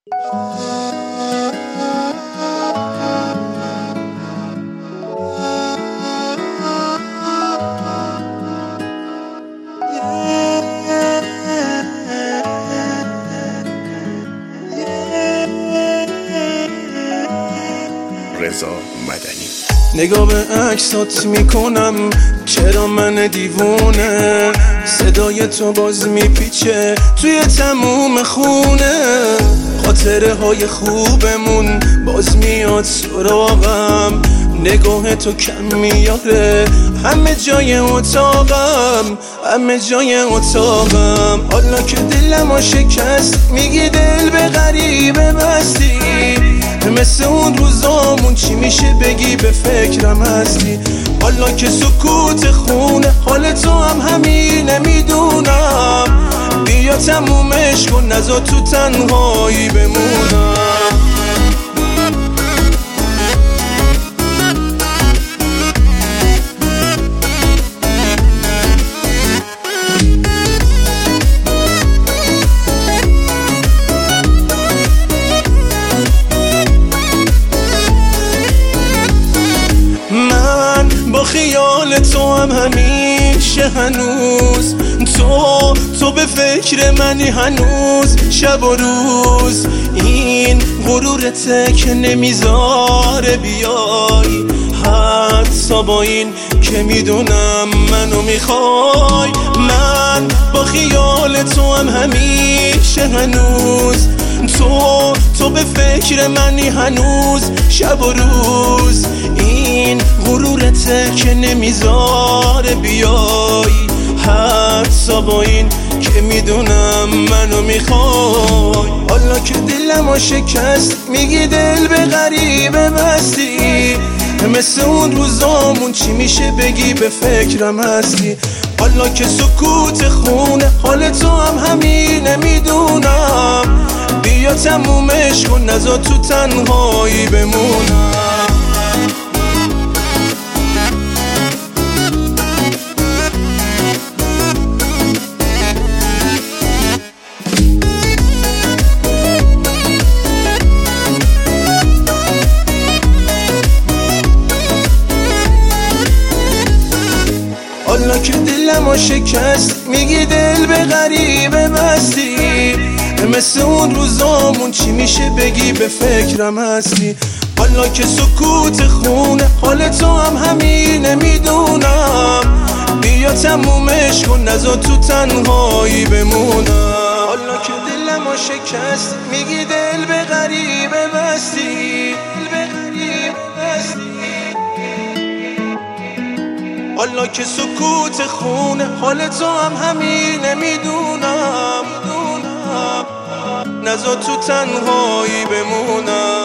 رضا مدنی. نگاه به عکسات میکنم چرا من دیوونه، صدای تو باز میپیچه توی تموم خونه، خاطره های خوبمون باز میاد سراغم، نگاه تو کم میاره همه جای اتاقم، همه جای اتاقم. حالا که دلمو شکست میگی دل به غریبه بستی، مثل اون روزامون چی میشه بگی به فکرم هستی. حالا که سکوت خونه حال تو هم همینه میدونم، بیا تمومش کن نذار تو تنهایی بمونم. با خیال تو هم همیشه هنوز، تو به فکر منی هنوز شب و روز، این غرورته که نمیذاره بیای، حتی با این که میدونم منو میخوای. من با خیال تو هم همیشه هنوز، تو به فکر منی هنوز شب و روز، این غرورته که نمیذاره بیای، حتی با این که میدونم منو میخوای. حالا که دلمو شکست میگی دل به غریبه بستی، مثل اون روزامون چی میشه بگی به فکرم هستی. حالا که سکوت خونه حال تو هم همینه میدونم، بیا تمومش کن نذار تو تنهایی بمونم. حالا که دلمو شکست میگی دل به غریبه بستی، مثل اون روزامون چی میشه بگی به فکرم هستی. حالا که سکوت خونه حال تو هم همینه میدونم، بیا تمومش کن نذار تو تنهایی بمونم. حالا که دلمو شکست میگی دل به غریبه بستی، دل به غریبه بستی. حالا که سکوت خونه حال تو هم همینه میدونم، نذار تو تنهایی بمونم.